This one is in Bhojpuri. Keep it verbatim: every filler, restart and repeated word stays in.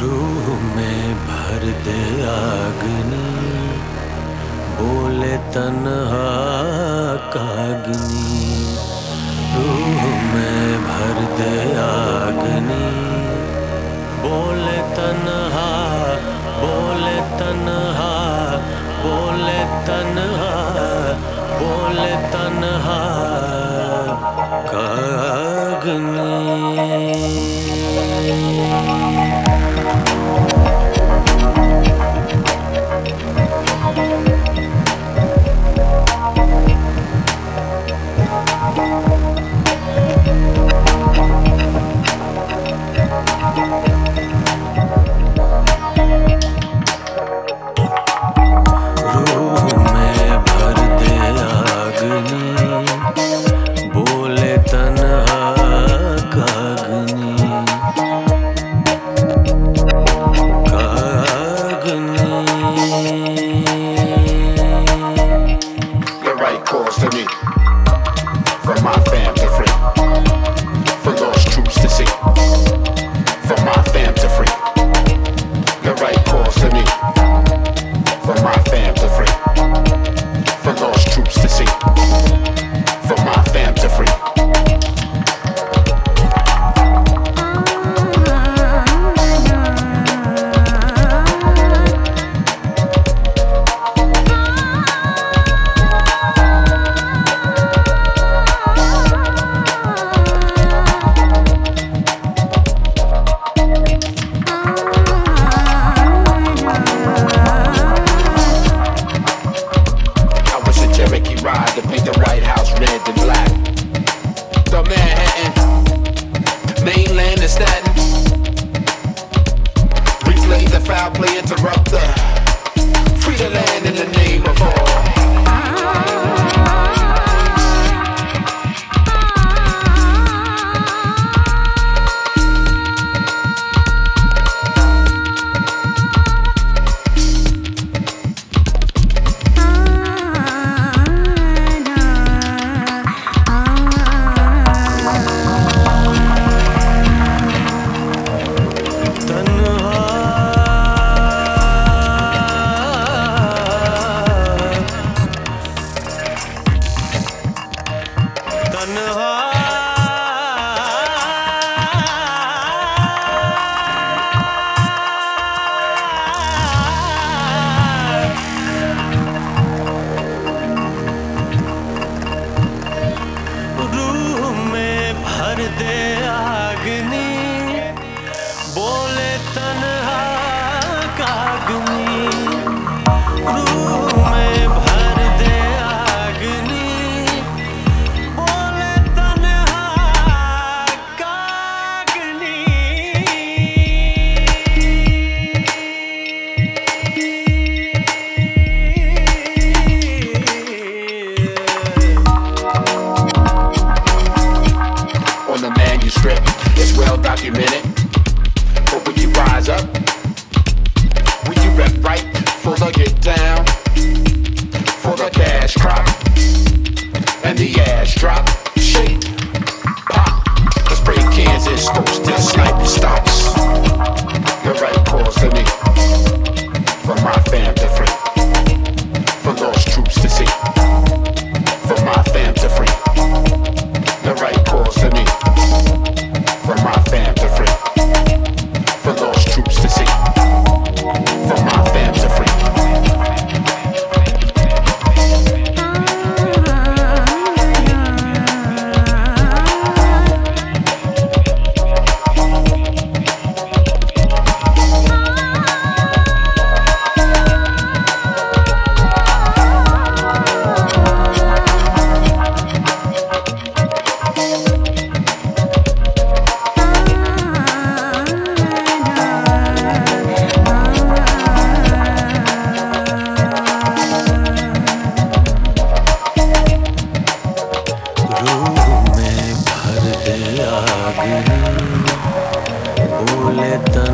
रूह में भर दे आगनी, बोले तन्हा कागनी। रूह में भर दे आगनी, बोले तन्हा, बोले तन्हा, बोले तन्हा, बोले तन्हा कागनी। To me, from my fam to free, for lost troops to see, from my fam to free. The right calls to me, from my fam to free, for lost troops to see, from my fam to free. To paint the White House red and black. The Manhattan, mainland and Staten. Replay the foul play, interrupt the free the land in the name of all. भर दे आगनी, बोले तन्हा कागनी। रूह में भर दे आगनी, बोले तन्हा कागनी। On the manuscript, it's well documented. But when you rise up, when you rep right for the get down, for the cash crop, and the ass drop, shake, pop, the spray cans and scopes, the sniper stops. The right calls to me, from my fam to free, for lost troops to see, from my fam to free. The right calls to me, from my fam to free, for lost troops to see, from my fam to free. बोले तन